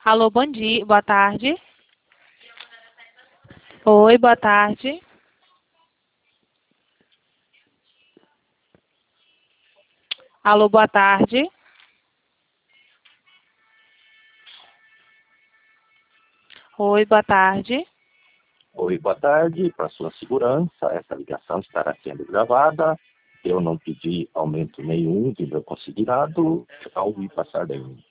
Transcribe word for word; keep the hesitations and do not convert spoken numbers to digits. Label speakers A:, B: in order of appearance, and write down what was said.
A: Alô, bom dia, boa tarde. Oi, boa tarde. Alô, boa tarde. Oi, boa tarde.
B: Oi, boa tarde. Para sua segurança, essa ligação estará sendo gravada. Eu não pedi aumento nenhum do meu considerado ao me passar daí.